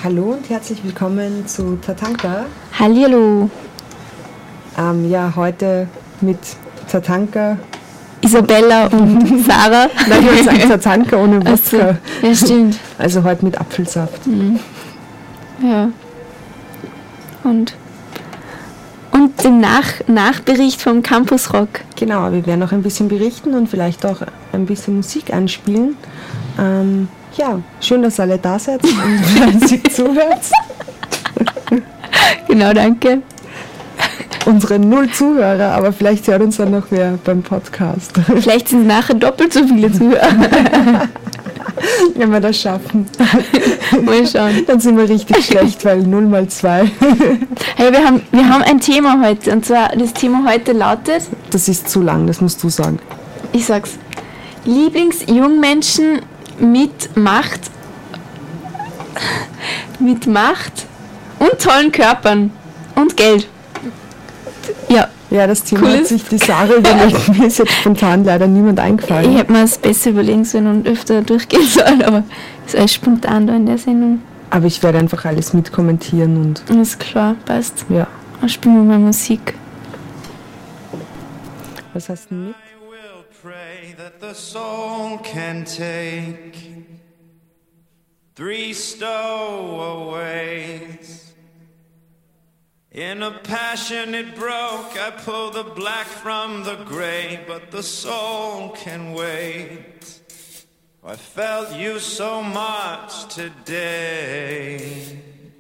Hallo und herzlich willkommen zu Tatanka. Hallihallo. Heute mit Tatanka. Isabella und Sarah. Nein, ich würde sagen Tatanka ohne Wodka. Also, ja, stimmt. Also heute mit Apfelsaft. Mhm. Ja. Und den Nachbericht vom Campus Rock. Genau, wir werden noch ein bisschen berichten und vielleicht auch ein bisschen Musik anspielen. Schön, dass alle da seid und fleißig zuhört. Genau, danke. Unsere 0 Zuhörer, aber vielleicht hört uns dann noch wer beim Podcast. Vielleicht sind nachher doppelt so viele Zuhörer. Wenn wir das schaffen. Mal schauen. Dann sind wir richtig schlecht, weil 0 mal 2. Hey, wir haben ein Thema heute. Und zwar, das Thema heute lautet... Das ist zu lang, das musst du sagen. Ich sag's. Lieblingsjungmenschen mit Macht und tollen Körpern und Geld. Ja. Ja, das Thema hat sich die Sarah überlegt. Mir ist jetzt spontan leider niemand eingefallen. Ich hätte mir das besser überlegen sollen und öfter durchgehen sollen, aber es ist alles spontan da in der Sendung. Aber ich werde einfach alles mitkommentieren und... Ist klar, passt. Ja. Dann spielen wir mal Musik. Was hast du mit? That the soul can take 3 stowaways. In a passion it broke, I pull the black from the gray, but the soul can wait. I felt you so much today.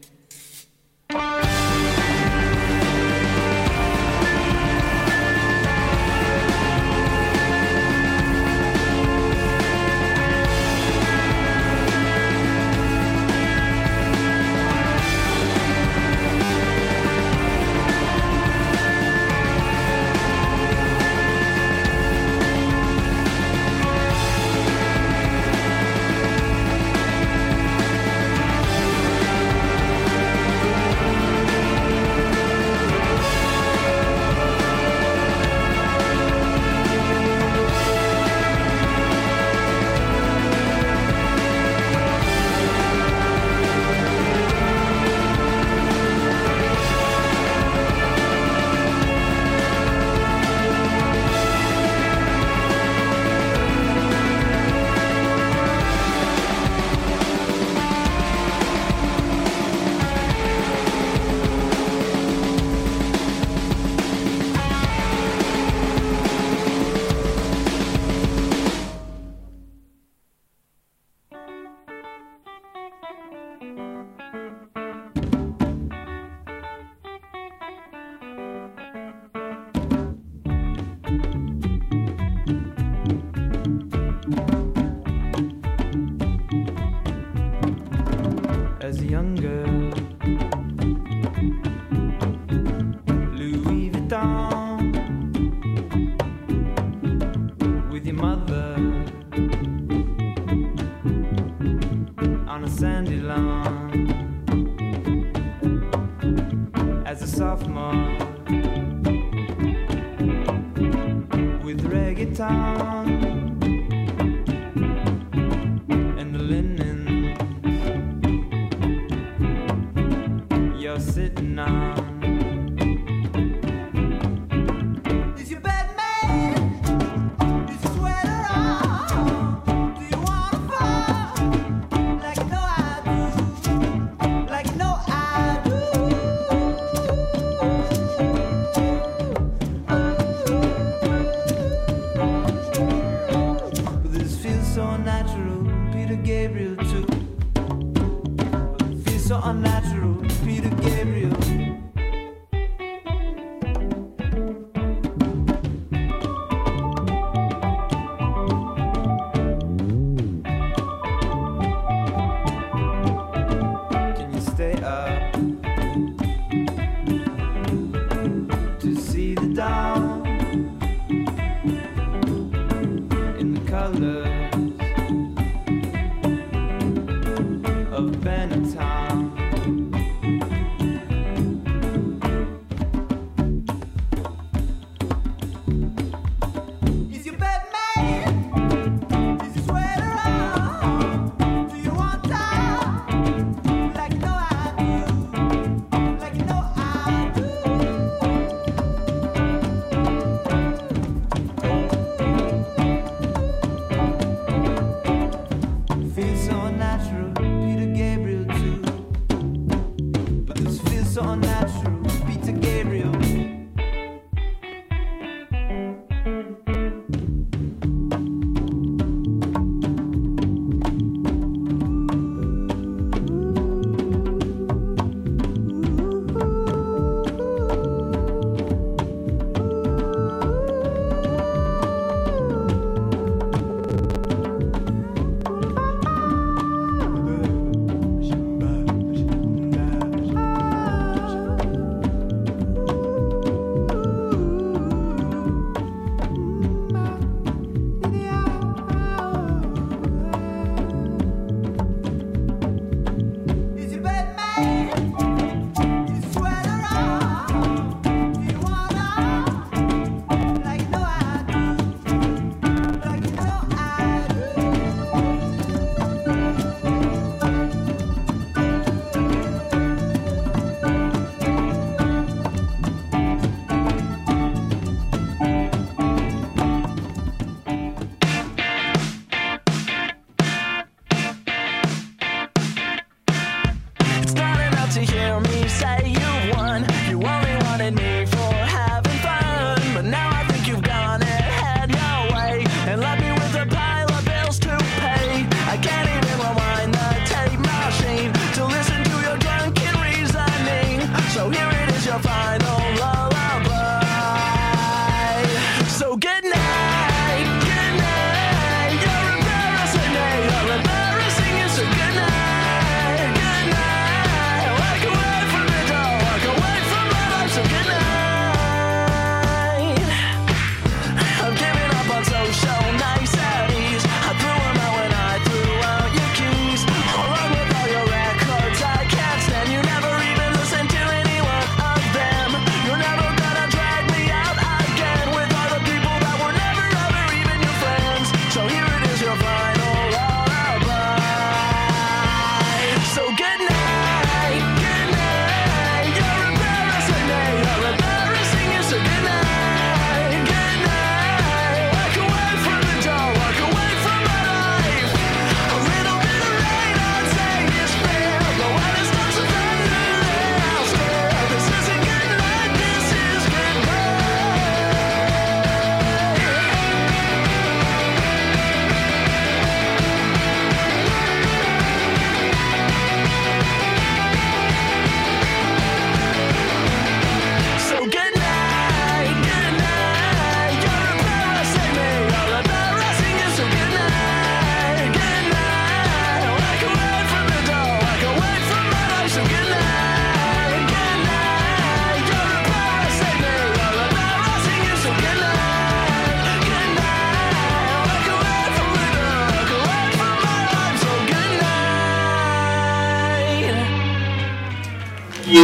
As a young girl, Louis Vuitton, with your mother on a sandy lawn. As a sophomore, with reggaeton and the linen you're sitting on. Is your bed made? Is your sweater on? Do you wanna fall? Like you know I do. Like you know I do.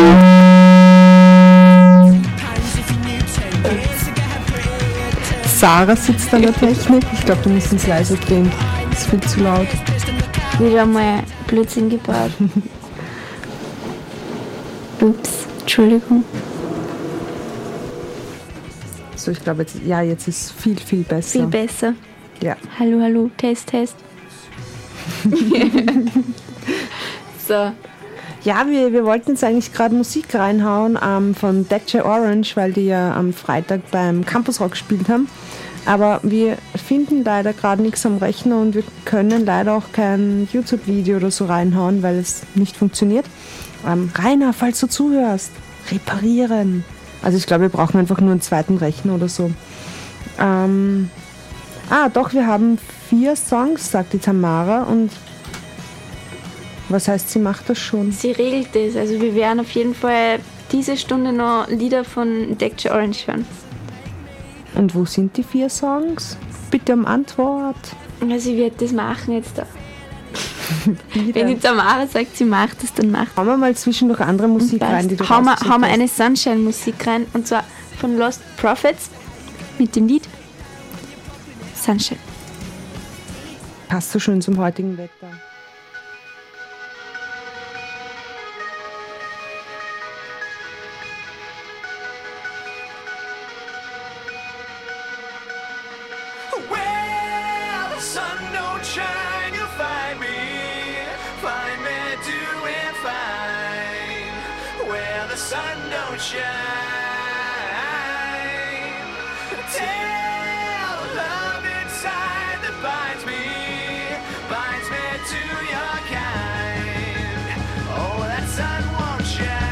Sarah sitzt an der Technik. Ich glaube, du musst ins leise drehen. Das ist viel zu laut. Wieder mal Blödsinn gebaut. Ups, Entschuldigung. So, ich glaube, jetzt ist viel, viel besser. Viel besser. Ja. Hallo, hallo, Test, Test. So. Ja, wir wollten jetzt eigentlich gerade Musik reinhauen von DJ Orange, weil die ja am Freitag beim Campus Rock gespielt haben. Aber wir finden leider gerade nichts am Rechner und wir können leider auch kein YouTube-Video oder so reinhauen, weil es nicht funktioniert. Rainer, falls du zuhörst, reparieren. Also ich glaube, wir brauchen einfach nur einen zweiten Rechner oder so. Doch, wir haben 4 Songs, sagt die Tamara. Und was heißt, sie macht das schon? Sie regelt das. Also wir werden auf jeden Fall diese Stunde noch Lieder von DJ Orange hören. Und wo sind die 4 Songs? Bitte um Antwort. Ja, sie wird das machen jetzt da. Wenn die Tamara sagt, sie macht es, dann macht Hauen wir mal zwischendurch andere Musik rein, die du Hauen wir rausgesucht hast. eine Sunshine-Musik rein, und zwar von Lost Prophets mit dem Lied Sunshine. Passt so schön zum heutigen Wetter. Where the sun don't shine, you'll find me doing fine. Where the sun don't shine, tell love inside that binds me to your kind. Oh, that sun won't shine.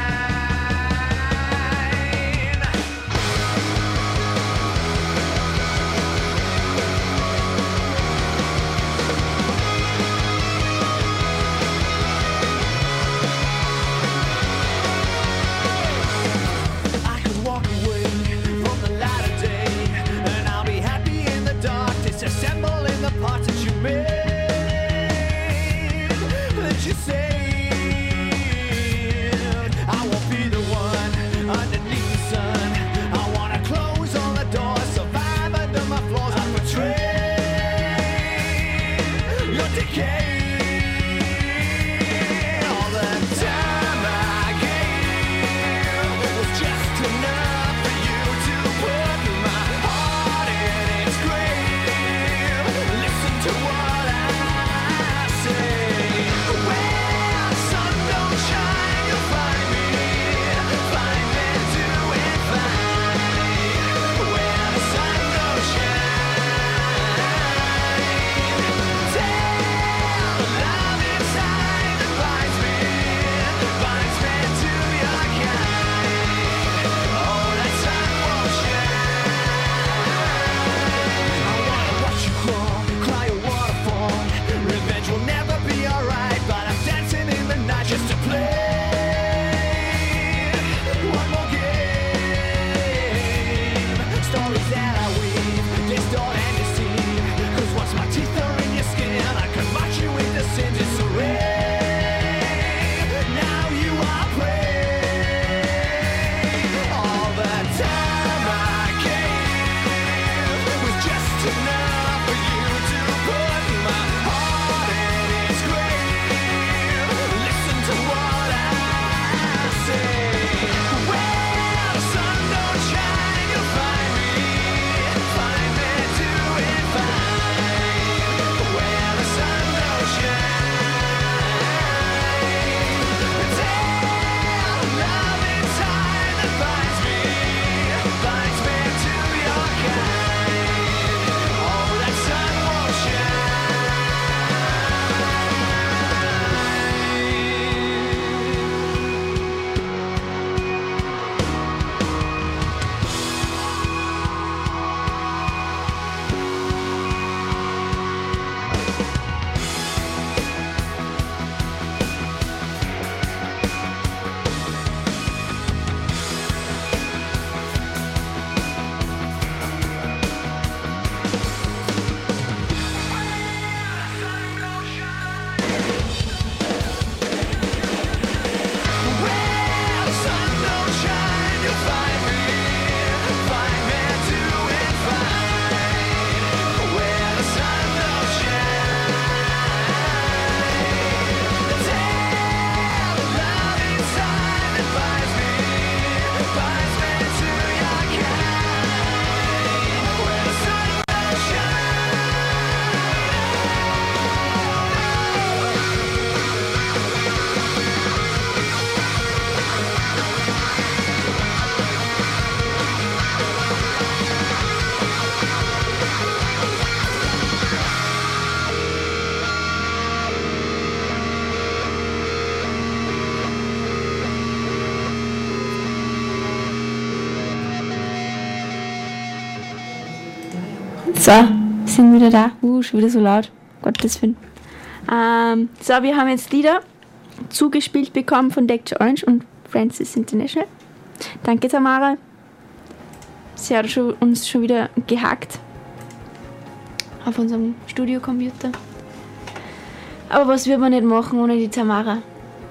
So, sind wieder da. Schon wieder so laut. Gottes Willen. So, wir haben jetzt Lieder zugespielt bekommen von Dexter Orange und Francis International. Danke, Tamara. Sie hat uns schon wieder gehackt auf unserem Studiocomputer. Aber was wird man nicht machen ohne die Tamara?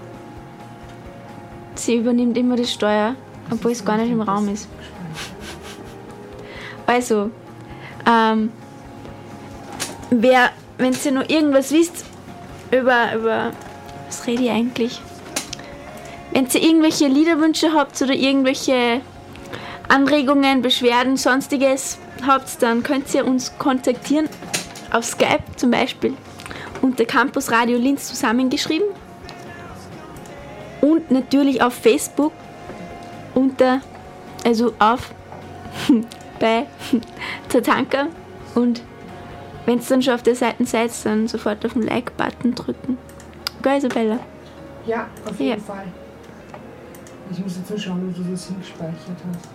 Sie übernimmt immer das Steuer, obwohl es gar nicht im Raum ist. Also, wenn ihr noch irgendwas wisst über was rede ich eigentlich? Wenn ihr irgendwelche Liederwünsche habt oder irgendwelche Anregungen, Beschwerden, sonstiges habt, dann könnt ihr uns kontaktieren auf Skype zum Beispiel unter Campus Radio Linz zusammengeschrieben und natürlich auf Facebook bei Tatanka, und wenn ihr dann schon auf der Seite seid, dann sofort auf den Like-Button drücken. Gell, Isabella? Ja, auf jeden Fall. Ich muss jetzt nur schauen, wo du das hingespeichert hast.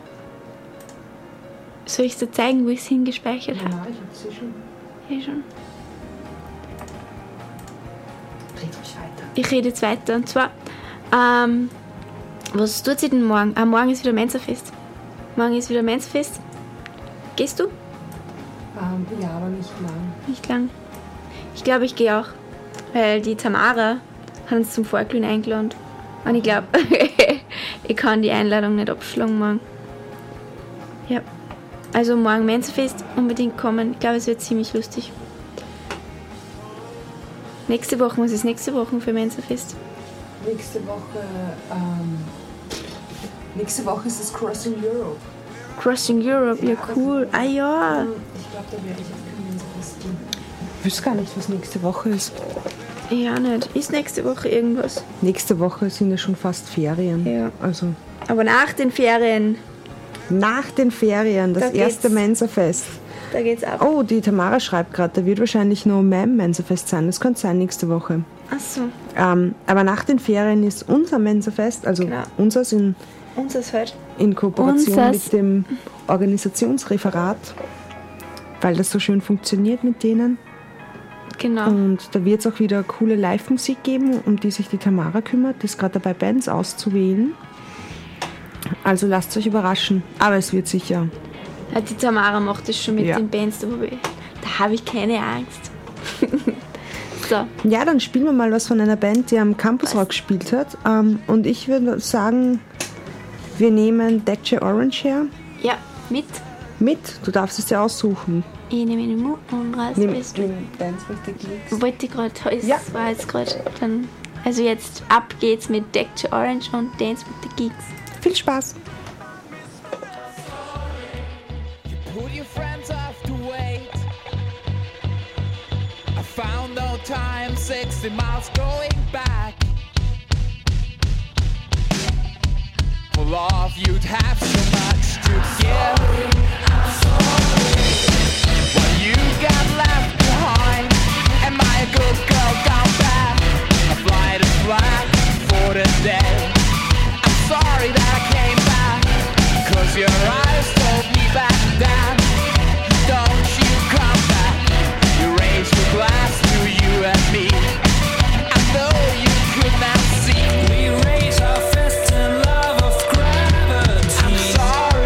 Soll ich dir zeigen, wo ich es hingespeichert habe? Ja, ich habe sie schon. Ja, schon. Red ruhig weiter. Ich rede jetzt weiter. Und zwar, was tut sie denn morgen? Morgen ist wieder Mensa-Fest. Gehst du? Ja, aber nicht lang. Nicht lang. Ich glaube, ich gehe auch. Weil die Tamara hat uns zum Vorglühen eingeladen. Und ich glaube, ich kann die Einladung nicht abschlagen morgen. Ja. Also morgen Mensa-Fest, unbedingt kommen. Ich glaube, es wird ziemlich lustig. Nächste Woche, was ist nächste Woche für Mensa-Fest? Nächste Woche ist das Crossing Europe. Crossing Europe, ja cool. Ah ja. Ich glaube, da werde ich auf kein Mensa-Fest gehen. Ich wüsste gar nicht, was nächste Woche ist. Ja, nicht. Ist nächste Woche irgendwas? Nächste Woche sind ja schon fast Ferien. Ja. Also Aber nach den Ferien, nach den Ferien, das Da erste geht's. Mensa-Fest. da geht's ab. Oh, die Tamara schreibt gerade, da wird wahrscheinlich noch mehr Mensa-Fest sein. Das könnte sein nächste Woche. Ach so, Aber nach den Ferien ist unser Mensa-Fest, also Genau. unseres unseres halt. in Kooperation Unseres. mit dem Organisationsreferat, weil das so schön funktioniert mit denen. Genau. Und da wird es auch wieder coole Live-Musik geben, um die sich die Tamara kümmert. Die ist gerade dabei, Bands auszuwählen. Also lasst euch überraschen. Aber es wird sicher. Ja, die Tamara macht das schon mit Ja. den Bands, da habe ich keine Angst. So, Ja, dann spielen wir mal was von einer Band, die am Campus Rock gespielt hat. Und ich würde sagen, wir nehmen Dexter Orange her. ja, mit. Du darfst es dir aussuchen. Ich nehme ihn im und raus bist du. Dance with the Geeks. Wollte ich gerade, es Ja. war jetzt gerade dann. Also jetzt ab geht's mit Dexter Orange und Dance with the Geeks. Viel Spaß. Put your friends off to wait. I found no time, 60 miles going back. For love, you'd have so much to give. What you got left behind? Am I a good girl gone bad? A flight is flat for the day. I'm sorry that I came back, 'cause your eyes told me back then. Don't you come back. You raised your glass to you and me. I know you could not see. We raise our fists in love of gravity. I'm sorry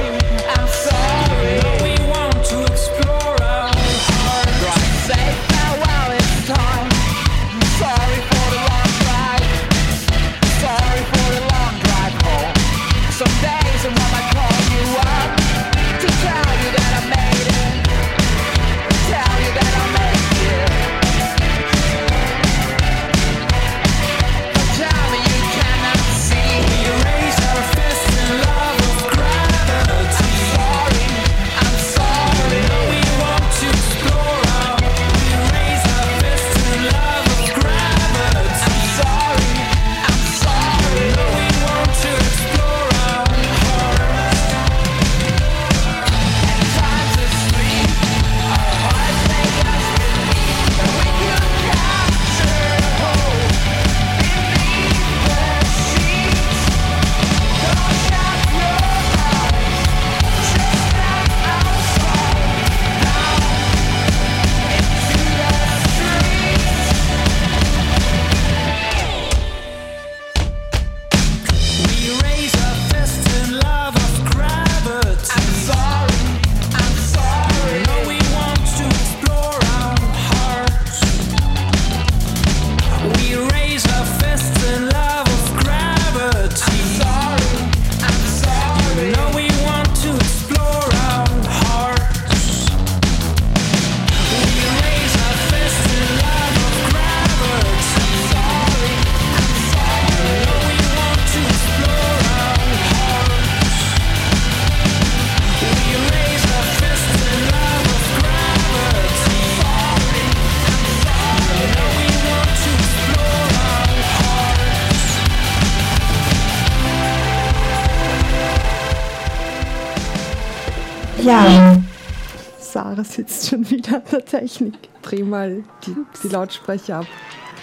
Ja, Sarah sitzt schon wieder an der Technik. Dreh mal die Lautsprecher ab.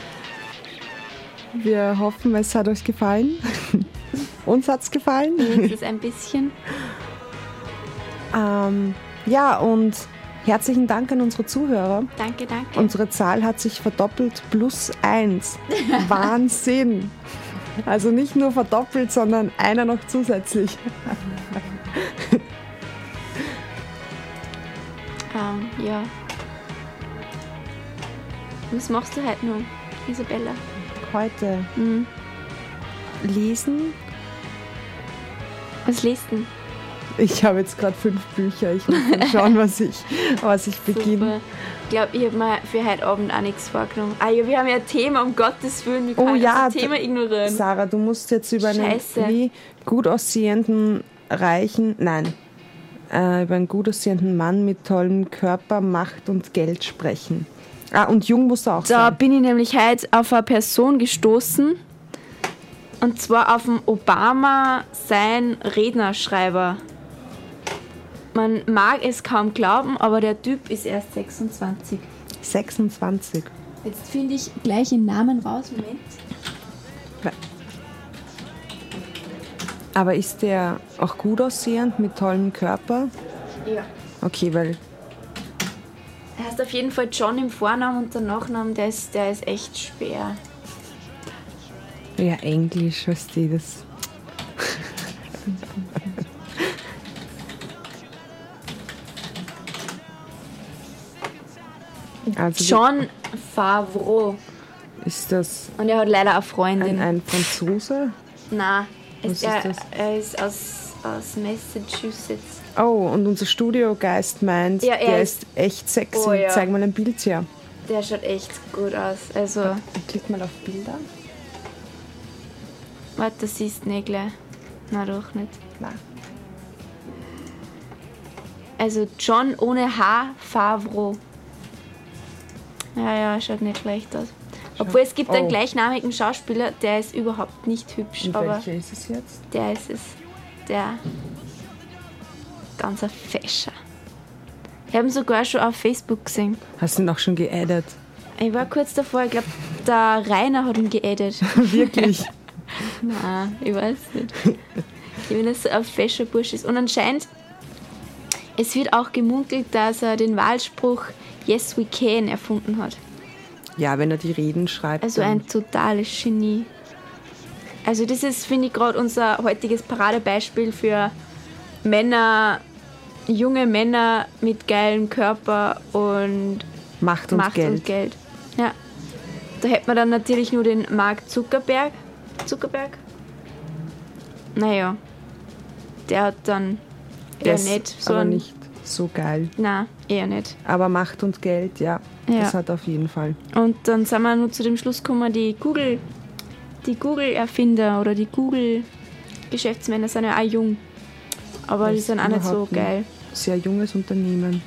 Wir hoffen, es hat euch gefallen. Uns hat es gefallen. Jetzt ist ein bisschen. Ja, und herzlichen Dank an unsere Zuhörer. Danke. Unsere Zahl hat sich verdoppelt, +1. Wahnsinn! Also nicht nur verdoppelt, sondern einer noch zusätzlich. Ja. Was machst du heute noch, Isabella? Heute lesen. Was liest du? Ich habe jetzt gerade 5 Bücher. Ich muss mal schauen, was ich beginne. Super. Ich glaube, ich habe mir für heute Abend auch nichts vorgenommen. Ja, wir haben ja ein Thema, um Gottes Willen. Wir können das Thema ignorieren. Sarah, du musst jetzt über einen gut aussehenden, über einen gut aussehenden Mann mit tollem Körper, Macht und Geld sprechen. Und jung musst du auch sein. Da bin ich nämlich heute auf eine Person gestoßen. Und zwar auf den Obama, sein Rednerschreiber. Man mag es kaum glauben, aber der Typ ist erst 26. 26. Jetzt finde ich gleich den Namen raus. Moment. Aber ist der auch gut aussehend mit tollem Körper? Ja. Okay, weil... Er heißt auf jeden Fall John im Vornamen und der Nachname, der ist echt schwer. Ja, Englisch, verstehe das. Also John Favreau. Ist das Und er hat leider eine Freundin. ein Franzose? Nein, Er ist aus Massachusetts. Oh, und unser Studiogeist meint, Ja, der ist echt sexy. Oh, ja. Zeig mal ein Bild her. Der schaut echt gut aus. Also, Klick mal auf Bilder. warte, das siehst du nicht gleich. Nein, doch nicht. Nein. Also John ohne H, Favreau. Ja, schaut nicht schlecht aus. Obwohl es gibt einen gleichnamigen Schauspieler, der ist überhaupt nicht hübsch. Und aber welcher ist es jetzt? der ist es. Der ganzer Fescher. Ich habe ihn sogar schon auf Facebook gesehen. Hast du ihn auch schon geaddet? Ich war kurz davor, ich glaube, der Rainer hat ihn geaddet. Wirklich? Nein, ich weiß nicht. Ich bin das so ein fescher Bursch ist. Und anscheinend, es wird auch gemunkelt, dass er den Wahlspruch Yes we can erfunden hat. Ja, wenn er die Reden schreibt. Also dann- ein totales Genie. Also das ist, finde ich, gerade unser heutiges Paradebeispiel für Männer, junge Männer mit geilem Körper und Macht und Geld. Ja. Da hätte man dann natürlich nur den Mark Zuckerberg. Naja, der hat dann Der eher ist nicht so aber ein... nicht so geil. Nein, eher nicht. Aber Macht und Geld, ja, Ja. das hat auf jeden Fall. Und dann sind wir nur zu dem Schluss gekommen, die Google-Erfinder oder die Google-Geschäftsmänner sind ja auch jung. Aber die Das sind auch nicht so überhaupt nicht. geil. Sehr junges Unternehmen.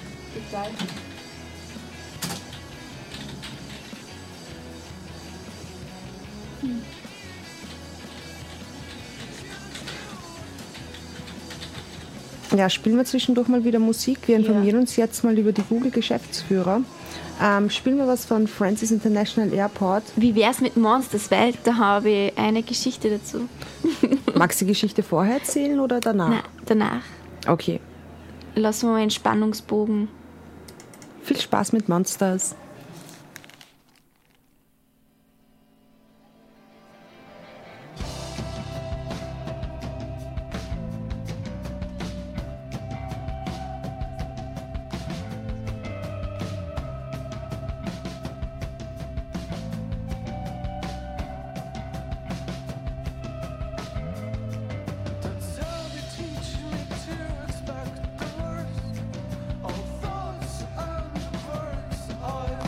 Ja, spielen wir zwischendurch mal wieder Musik. Wir informieren uns jetzt mal über die Google-Geschäftsführer. Spielen wir was von Francis International Airport. Wie wär's mit Monsters? Weil da habe ich eine Geschichte dazu. Magst du die Geschichte vorher erzählen oder danach? Nein, danach. Okay. Lassen wir mal einen Spannungsbogen. Viel Spaß mit Monsters. All thoughts and words I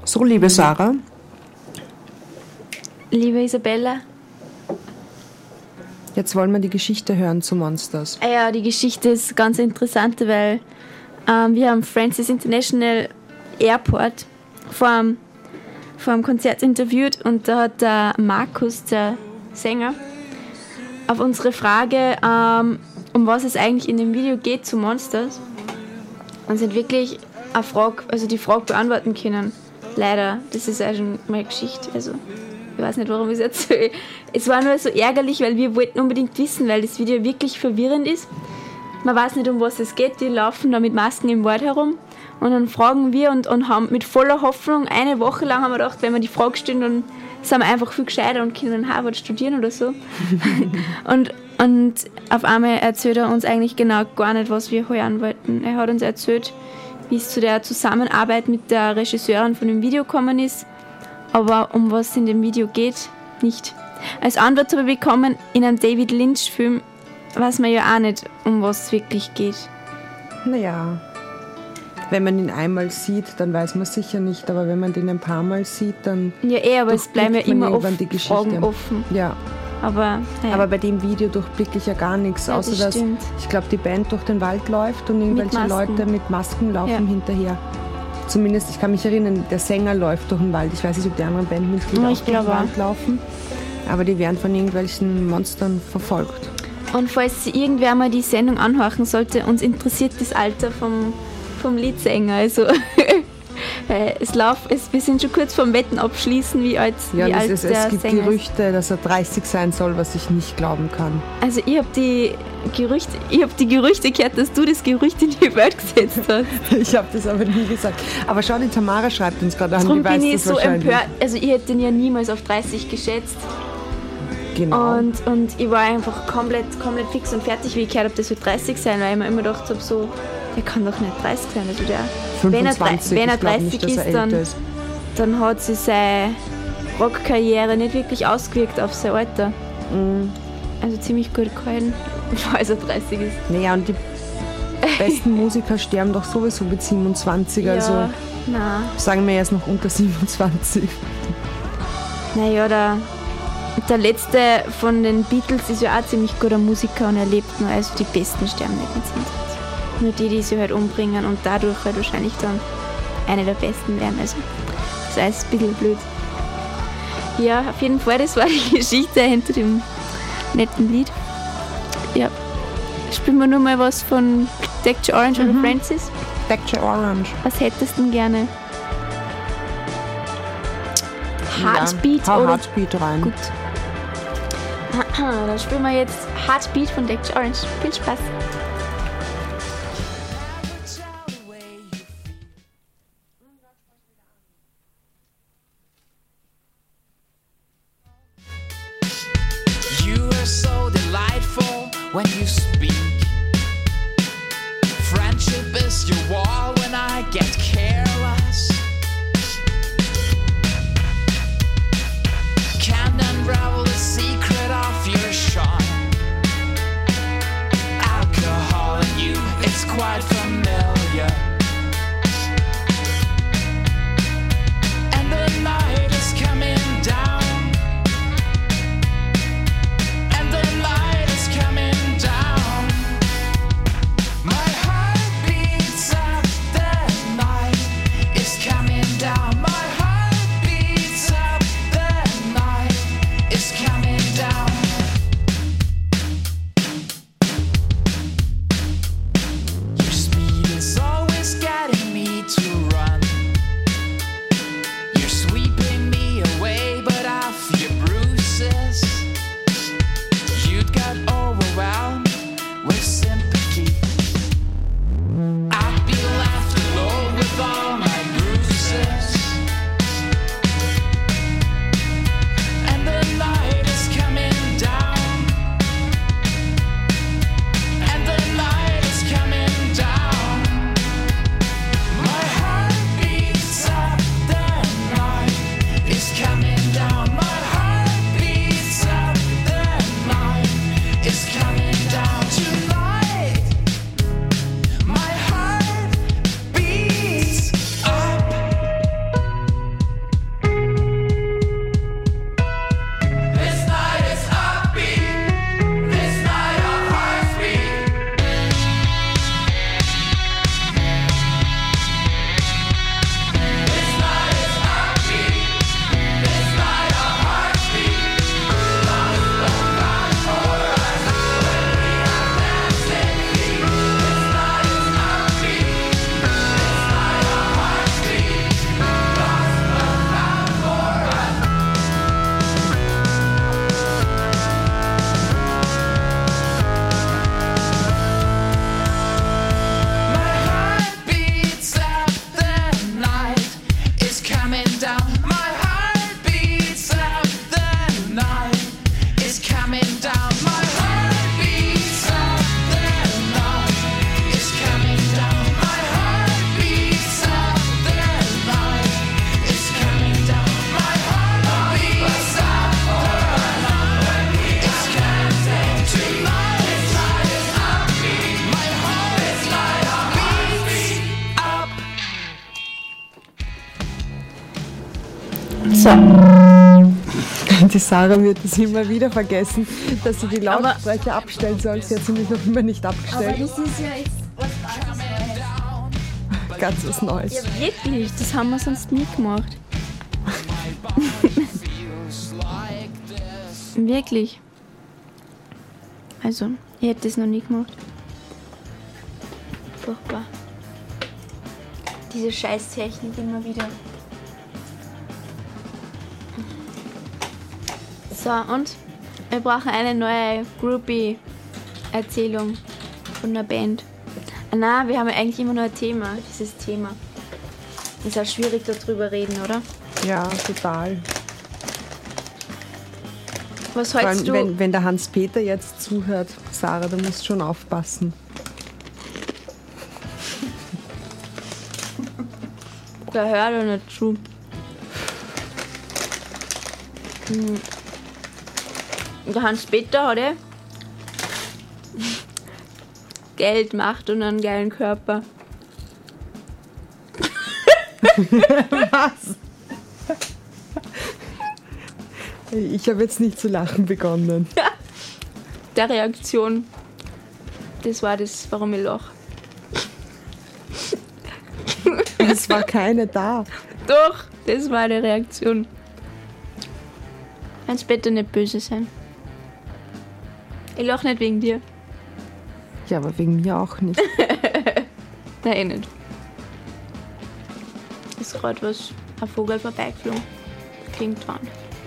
So, liebe Sarah, Liebe Isabella, jetzt wollen wir die Geschichte hören zu Monsters. ja, die Geschichte ist ganz interessant, weil wir haben Francis International Airport vor dem Konzert interviewt und da hat der Markus, der Sänger, auf unsere Frage, um was es eigentlich in dem Video geht zu Monsters, und sind wirklich eine Frage, also die Frage beantworten können. Leider, das ist auch schon meine Geschichte. Also, ich weiß nicht, warum ich es erzähle. Es war nur so ärgerlich, weil wir wollten unbedingt wissen, weil das Video wirklich verwirrend ist. Man weiß nicht, um was es geht. Die laufen da mit Masken im Wald herum. Und dann fragen wir und haben mit voller Hoffnung, eine Woche lang haben wir gedacht, wenn wir die Frage stellen, dann sind wir einfach viel gescheiter und können in Harvard studieren oder so. und auf einmal erzählt er uns eigentlich genau gar nicht, was wir hören wollten. Er hat uns erzählt, wie es zu der Zusammenarbeit mit der Regisseurin von dem Video gekommen ist, aber um was in dem Video geht, nicht. Als Antwort habe ich bekommen, in einem David Lynch-Film weiß man ja auch nicht, um was es wirklich geht. Naja, wenn man ihn einmal sieht, dann weiß man sicher nicht, aber wenn man den ein paar Mal sieht, dann... Ja, aber es bleiben ja immer oft die Fragen offen. Ja. Aber bei dem Video durchblicke ich ja gar nichts, ja, außer dass ich glaube, die Band durch den Wald läuft und irgendwelche Leute mit Masken laufen hinterher. Zumindest, ich kann mich erinnern, der Sänger läuft durch den Wald. Ich weiß nicht, ob die anderen Bandmitglieder auch durch den Wald laufen, aber die werden von irgendwelchen Monstern verfolgt. Und falls irgendwer mal die Sendung anhören sollte, uns interessiert das Alter vom Leadsänger. Also wir sind schon kurz vorm Wetten abschließen, wie alt der Sänger ist. Es gibt Gerüchte, dass er 30 sein soll, was ich nicht glauben kann. Also ich habe die Gerüchte gehört, dass du das Gerücht in die Welt gesetzt hast. Ich habe das aber nie gesagt. Aber schau, die Tamara schreibt uns gerade an, die weiß bin das ich so wahrscheinlich. Empört. Also ich hätte ihn ja niemals auf 30 geschätzt. Genau. Und ich war einfach komplett fix und fertig, wie ich gehört habe, das wird 30 sein, weil ich mir immer gedacht habe, so, der kann doch nicht 30 sein. Also der, 25, wenn er 30 nicht, ist, dann hat sich seine Rockkarriere nicht wirklich ausgewirkt auf sein Alter. Mhm. Also ziemlich gut gehalten, als er 30 ist. Naja, und die besten Musiker sterben doch sowieso mit 27, ja, also nein. Sagen wir, er ist noch unter 27. Naja, der letzte von den Beatles ist ja auch ziemlich guter Musiker und er lebt nur, also die Besten sterben nicht mit 27. Nur die sie halt umbringen und dadurch halt wahrscheinlich dann eine der Besten werden. Also das ist alles ein bisschen blöd. Ja, auf jeden Fall, das war die Geschichte hinter dem netten Lied. Ja, spielen wir nur mal was von Dexter Orange oder Francis? Dexter Orange. Was hättest du denn gerne? Heartbeat ja, oder? Heartbeat rein. Gut. Dann spielen wir jetzt Heartbeat von Dexter Orange. Viel Spaß. You are so delightful when you speak. Friendship is your wall when I get careless. Can't unravel the secret of your charm. Alcohol. So, Die Sarah wird es immer wieder vergessen, dass sie die Lautsprecher abstellen soll. Sie hat sie nämlich noch immer nicht abgestellt. das ist ja jetzt was anderes. Ganz was Neues. Ja, wirklich, das haben wir sonst nie gemacht. Wirklich. Also, ich hätte das noch nie gemacht. Furchtbar. Diese Scheißtechnik immer wieder. So, und wir brauchen eine neue Groupie-Erzählung von der Band. Nein, wir haben ja eigentlich immer nur ein Thema, dieses Thema. Ist halt schwierig darüber reden, oder? Ja, total. Was Vor hältst allem, du? wenn der Hans-Peter jetzt zuhört, Sarah, du musst schon aufpassen. Der hört ja nicht zu. Der Hans-Peter hat ja Geld, Macht und einen geilen Körper. Was? Ich habe jetzt nicht zu lachen begonnen. Der Reaktion, das war das, warum ich lache. Es war keine da. Doch, das war die Reaktion. Kannst bitte nicht böse sein. Ich lache nicht wegen dir. Ja, aber wegen mir auch nicht. Nein, eh nicht. Ist gerade ein Vogel vorbeigeflogen. Klingt dran.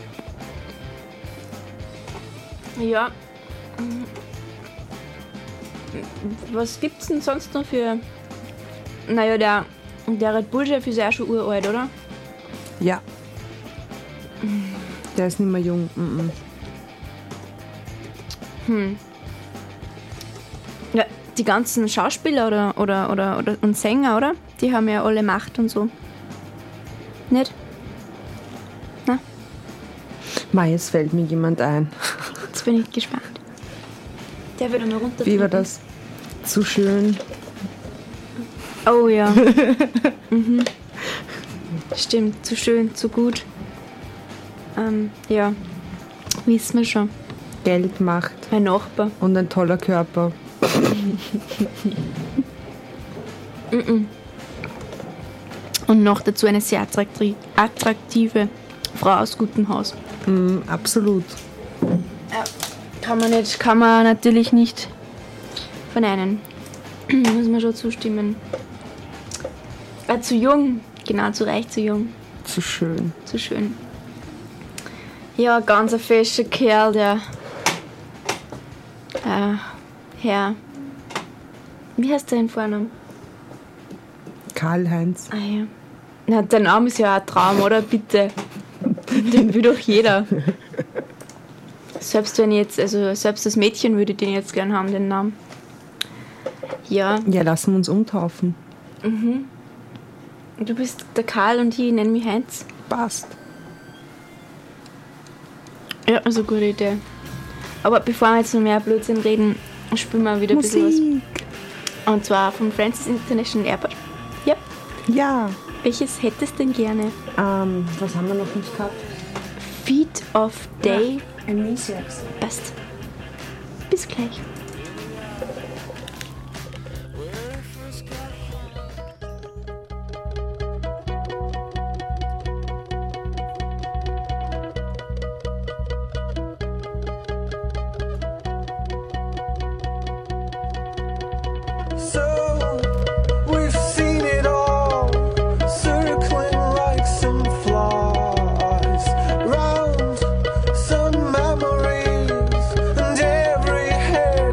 Ja. Was gibt's denn sonst noch für... Naja, der Red Bull-Chef ist ja auch schon uralt, oder? Ja. Der ist nicht mehr jung. Ja, die ganzen Schauspieler oder und Sänger, oder? Die haben ja alle Macht und so. Nicht? Mei, jetzt fällt mir jemand ein. Jetzt bin ich gespannt. Der wird einmal runter. Wie war das? Zu schön. Oh ja. Stimmt, zu schön, zu gut. Ja, wissen wir schon. Geld, Macht Mein Nachbar. und ein toller Körper. Und noch dazu eine sehr attraktive Frau aus gutem Haus. Absolut. Kann man natürlich nicht verneinen. Muss man schon zustimmen. Zu jung, genau, zu reich, zu jung, Zu schön. zu schön. Ja, ganz ein fescher Kerl, der Herr. Wie heißt der in Vornamen? Karl-Heinz. Ah ja. Na, der Name ist ja ein Traum, oder? Bitte. Den will doch jeder. Selbst das Mädchen würde den jetzt gern haben, den Namen. Ja, Ja, lassen wir uns umtaufen. du bist der Karl und ich nenne mich Heinz. Passt. Ja, also gute Idee. Aber bevor wir jetzt noch mehr Blödsinn reden, spielen wir wieder ein bisschen Musik. was. Und zwar vom Francis International Airport. Ja. Ja. Welches hättest du denn gerne? Was haben wir noch nicht gehabt? Feet of Day. Amnesiacs. Passt. Bis gleich. So we've seen it all, circling like some flies round some memories, and every head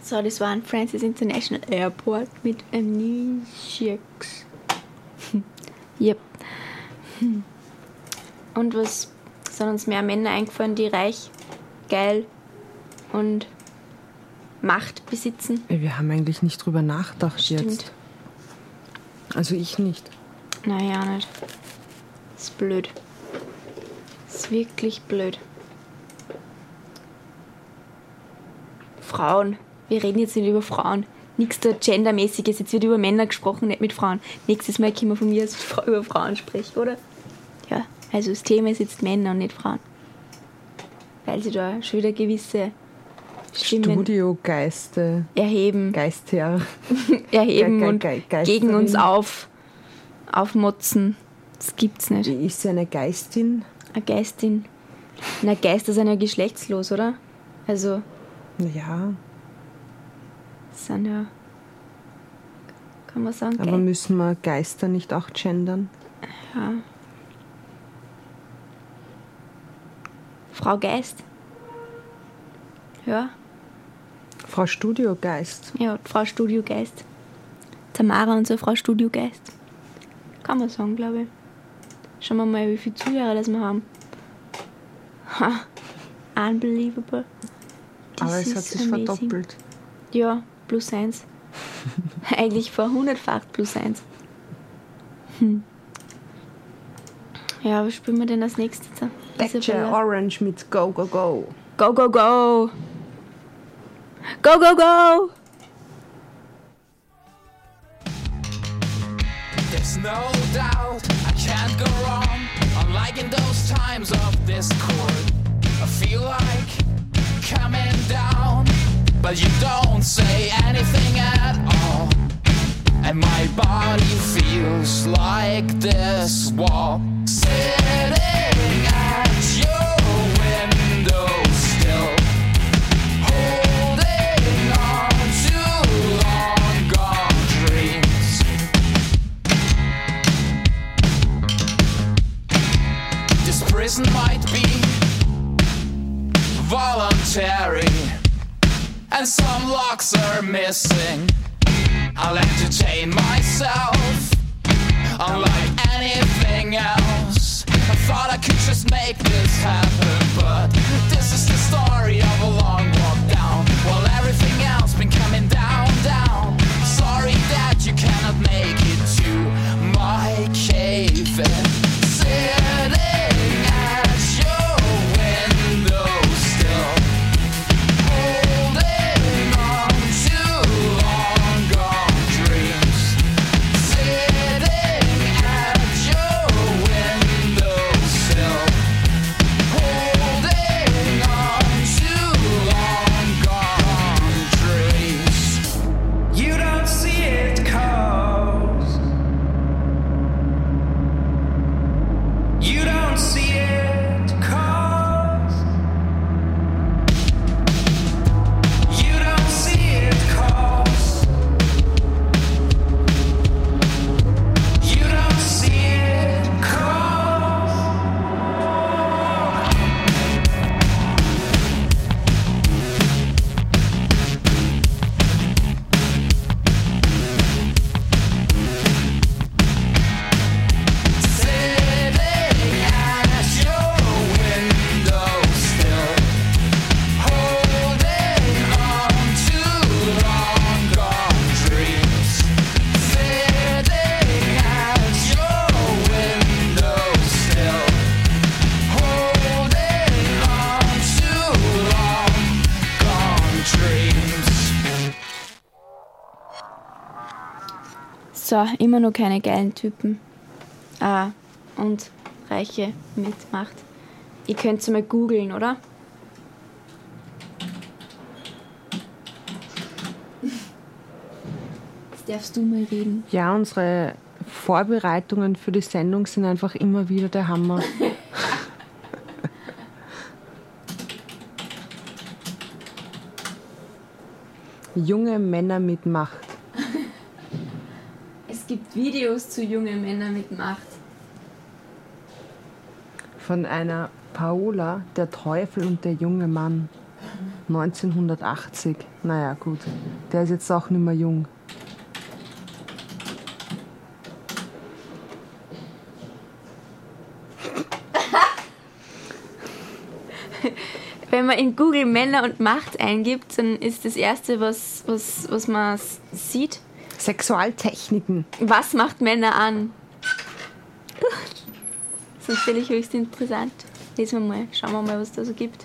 So, das war ein Francis International Airport mit Amnesiacs. Yep. Und was sind uns mehr Männer eingefallen, die reich, geil und Macht besitzen? Wir haben eigentlich nicht drüber nachgedacht Stimmt. jetzt. Also ich nicht. Naja, nicht. Das ist blöd. Das ist wirklich blöd. Frauen. Wir reden jetzt nicht über Frauen. Nichts da Gendermäßiges. Jetzt wird über Männer gesprochen, nicht mit Frauen. Nächstes Mal können wir von mir aus über Frauen sprechen, oder? Ja, also das Thema ist jetzt Männer und nicht Frauen. Weil sie da schon wieder gewisse Stimmen Studiogeiste, erheben Geister. und Geisterin. gegen uns aufmotzen. Das gibt's nicht. Ist sie eine Geistin? Eine Geistin. Na, Geister sind ja geschlechtslos, oder? Also, Ja, sind ja, kann man sagen, aber müssen wir Geister nicht auch gendern? ja. Frau Geist. Ja, Frau Studiogeist. ja, Frau Studiogeist. Tamara, unsere Frau Studiogeist. Kann man sagen, glaube ich. Schauen wir mal, wie viele Zuhörer das wir haben. Ha, unbelievable. Aber This es hat is sich amazing. verdoppelt. Ja, +1. Eigentlich verhundertfacht +1. Ja, was spielen wir denn als nächstes? Thatcher Orange mit Go, Go, Go. Go, go, go! Go, go, go! There's no doubt I can't go wrong. Unlike in those times of discord, I feel like coming down, but you don't say anything at all. And my body feels like this wall sitting at your window still, holding on to long gone dreams. This prison might be voluntary, and some locks are missing. I'll entertain myself unlike anything else. I thought I could just make this happen, but this is the story of a long walk down, while everything else been coming down, down. Sorry that you cannot make it to my cave. Sitting at your window still, holding on to long gone dreams. Sitting at your window still, holding on to long gone dreams. You don't see it 'cause you don't see it 'cause you don't see it 'cause you don't see it 'cause sitting at your window still, holding on to long gone dreams. Sitting at your window still, holding on to long gone dreams. So, immer noch keine geilen Typen. Ah, und Reiche mit Macht. Ihr könnt es mal googeln, oder? Jetzt darfst du mal reden. Ja, unsere Vorbereitungen für die Sendung sind einfach immer wieder der Hammer. Junge Männer mit Macht. Es gibt Videos zu jungen Männern mit Macht. Von einer Paola, der Teufel und der junge Mann. 1980. Naja, gut. Der ist jetzt auch nicht mehr jung. Wenn man in Google Männer und Macht eingibt, dann ist das Erste, was man sieht, Sexualtechniken. was macht Männer an? Das ist natürlich höchst interessant. Lesen wir mal, schauen wir mal, was da so gibt.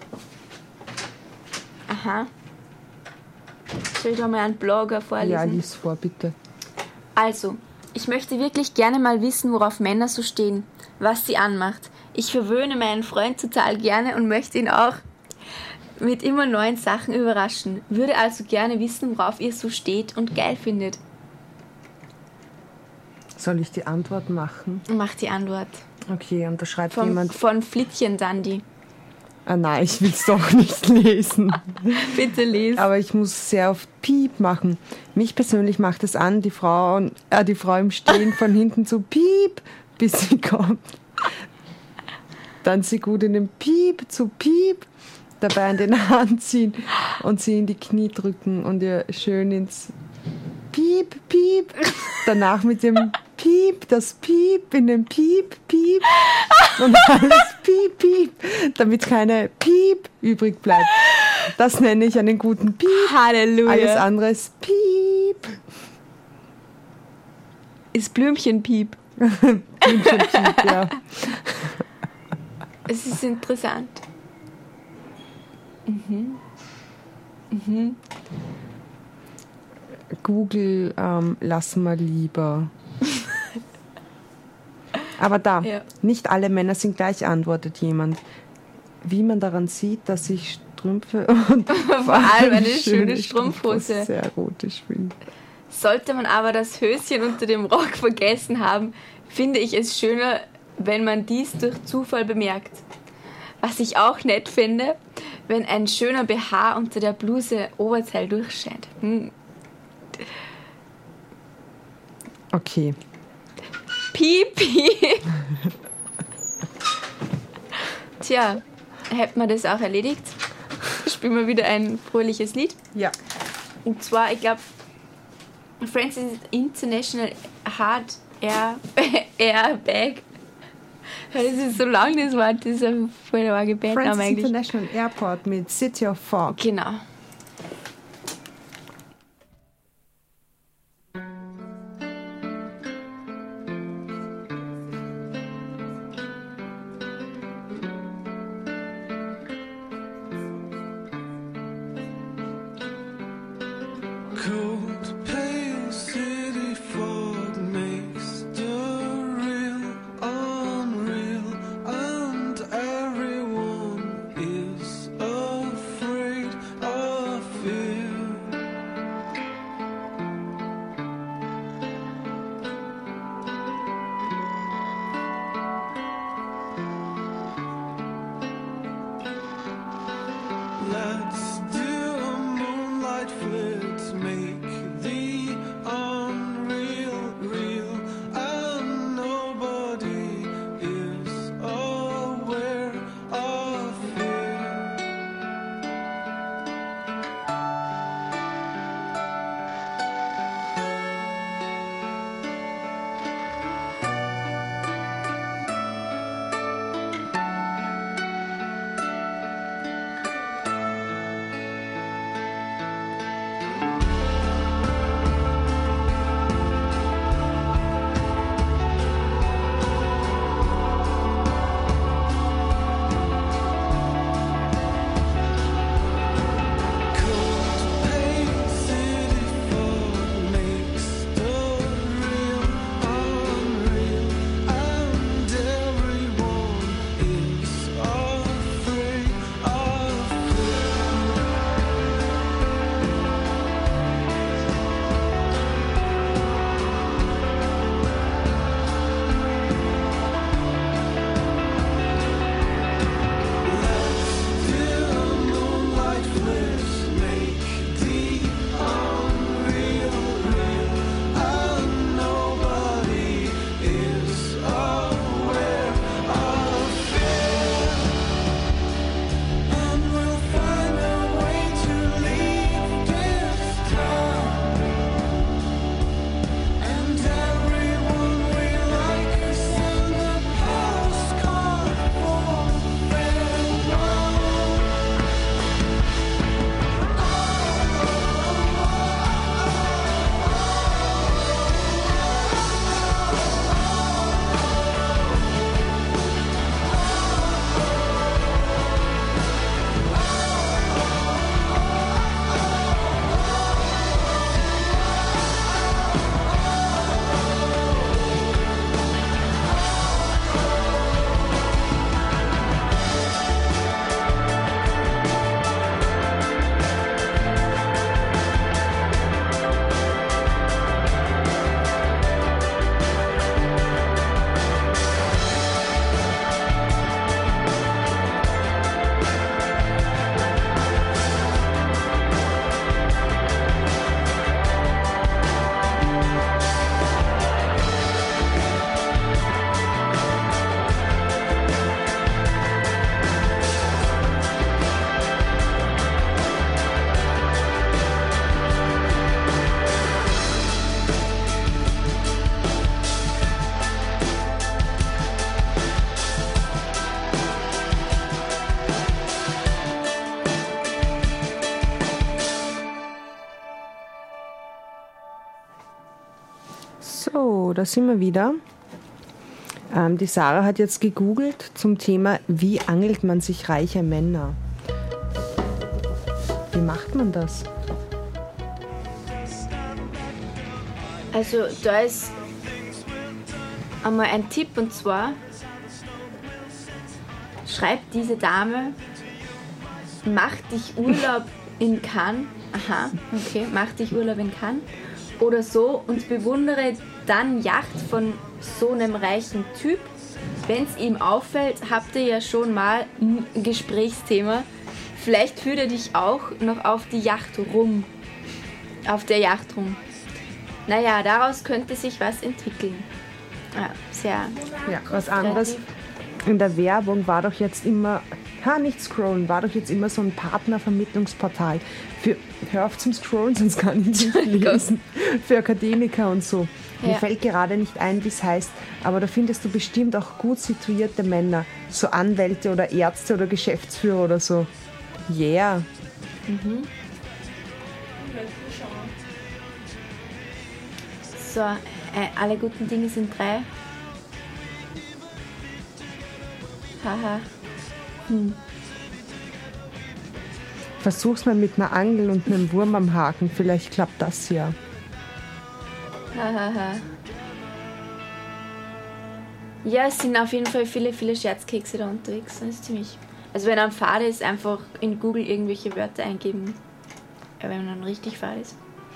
Aha. Soll ich da mal einen Blogger vorlesen? Ja, lies vor, bitte. Also, ich möchte wirklich gerne mal wissen, worauf Männer so stehen, was sie anmacht. Ich verwöhne meinen Freund total gerne und möchte ihn auch mit immer neuen Sachen überraschen. Würde also gerne wissen, worauf ihr so steht und geil findet. Soll ich die Antwort machen? Macht die Antwort. Okay, und da schreibt jemand... Von Flittchen Dandy. Ah nein, ich will es doch nicht lesen. Bitte lesen. Aber ich muss sehr oft Piep machen. Mich persönlich macht es an, die Frau im Stehen von hinten zu Piep, bis sie kommt. Dann sie gut in den Piep zu Piep, dabei an den Haaren ziehen und sie in die Knie drücken und ihr schön ins Piep, Piep. Danach mit dem Piep, das Piep in den Piep, Piep und alles Piep, Piep, damit keine Piep übrig bleibt. Das nenne ich einen guten Piep. Halleluja. Alles andere ist Piep. Ist Blümchenpiep. Piep, ja. Es ist interessant. Google lassen wir lieber. Aber da, Ja. nicht alle Männer sind gleich, antwortet jemand. Wie man daran sieht, dass ich Strümpfe und Vor allem eine schöne Strumpfhose. Sehr erotisch finde. Sollte man aber das Höschen unter dem Rock vergessen haben, finde ich es schöner, wenn man dies durch Zufall bemerkt. Was ich auch nett finde, wenn ein schöner BH unter der Bluse Oberteil durchscheint. Okay. Pipi. Tja, hätten wir das auch erledigt? Spielen wir wieder ein fröhliches Lied. Ja. Und zwar, ich glaube, Francis International Hard Airbag. Das ist so lang, das Wort. Das ist ein voll der arge Bandname Francis eigentlich. International Airport mit City of Fog. Genau. Cold, pale city fog makes the real unreal, and everyone is afraid of fear. Let's do a moonlight flit, make So, da sind wir wieder. Die Sarah hat jetzt gegoogelt zum Thema, wie angelt man sich reiche Männer? Wie macht man das? Also da ist einmal ein Tipp, und zwar schreibt diese Dame, mach dich Urlaub in Cannes. Aha, okay, mach dich Urlaub in Cannes. Oder so, und bewundere dann Yacht von so einem reichen Typ. Wenn es ihm auffällt, habt ihr ja schon mal ein Gesprächsthema. Vielleicht führt er dich auch noch auf die Yacht rum. Auf der Yacht rum. Naja, daraus könnte sich was entwickeln. Ja, sehr. Ja, was anderes. In der Werbung war doch jetzt immer, nicht scrollen, war doch jetzt immer so ein Partnervermittlungsportal. Hör auf zum Scrollen, sonst kann ich nicht lesen. Für Akademiker und so. Ja. Mir fällt gerade nicht ein, wie es heißt, aber da findest du bestimmt auch gut situierte Männer. So Anwälte oder Ärzte oder Geschäftsführer oder so. Yeah. So, alle guten Dinge sind 3. Haha. Versuch's mal mit einer Angel und einem Wurm am Haken, vielleicht klappt das ja. Hahaha. Ja, es sind auf jeden Fall viele Scherzkekse da unterwegs. Das ist ziemlich. Also wenn er fad ist, einfach in Google irgendwelche Wörter eingeben. Ja, wenn man dann richtig fad ist.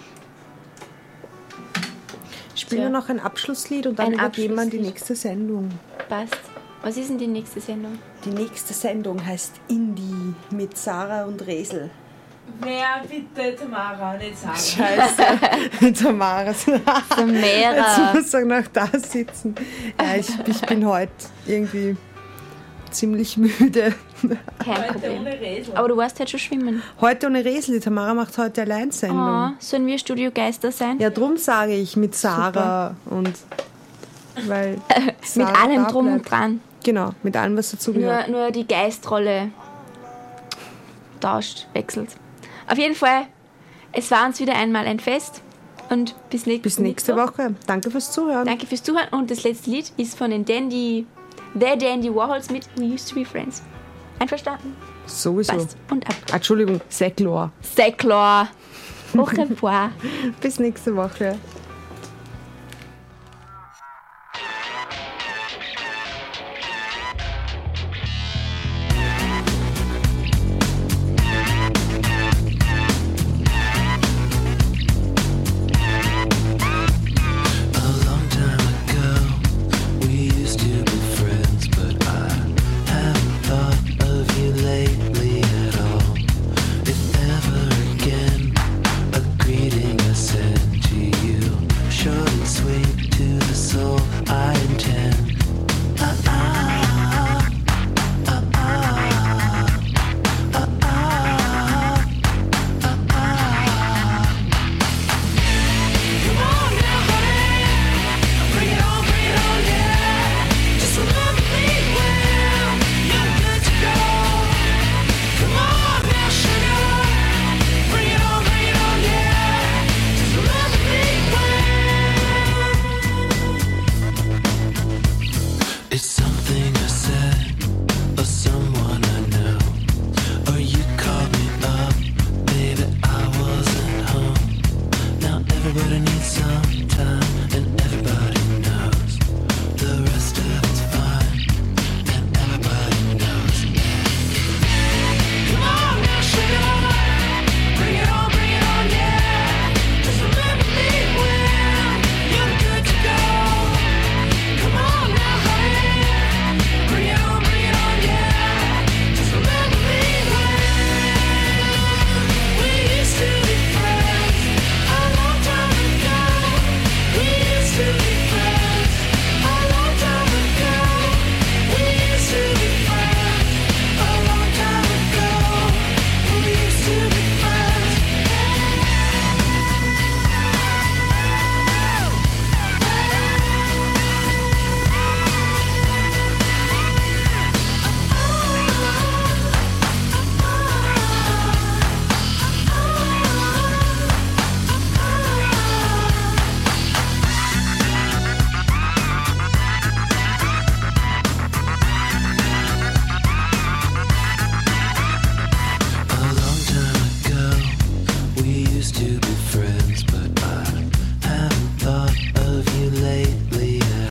Spielen wir Ja. noch ein Abschlusslied und dann Ein übergeben wir an die Abschlusslied. nächste Sendung. Passt. Was ist denn die nächste Sendung? Die nächste Sendung heißt Indie mit Sarah und Resel. Wer bitte, Tamara, nicht sagen. Scheiße, Tamara. Jetzt Samira. muss er noch da sitzen. Ja, ich bin heute irgendwie ziemlich müde. Kein Heute Problem. ohne Resel. Aber du warst halt schon schwimmen. Heute ohne Resel, die Tamara macht heute Alleinsendung. Oh, sollen wir Studio Geister sein? Ja, drum sage ich mit Sarah und weil Mit Sarah allem da drum und bleibt. dran. Genau, mit allem, was dazugehört. Nur die Geistrolle tauscht, wechselt. Auf jeden Fall, es war uns wieder einmal ein Fest. Und bis Bis nächste Mittwoch. Woche. Danke fürs Zuhören. Danke fürs Zuhören. Und das letzte Lied ist von den The Dandy Warhols mit We Used to Be Friends. Einverstanden? Sowieso. Passt. Und ab. Entschuldigung, Säcklor. Säcklor. Au revoir. Bis nächste Woche.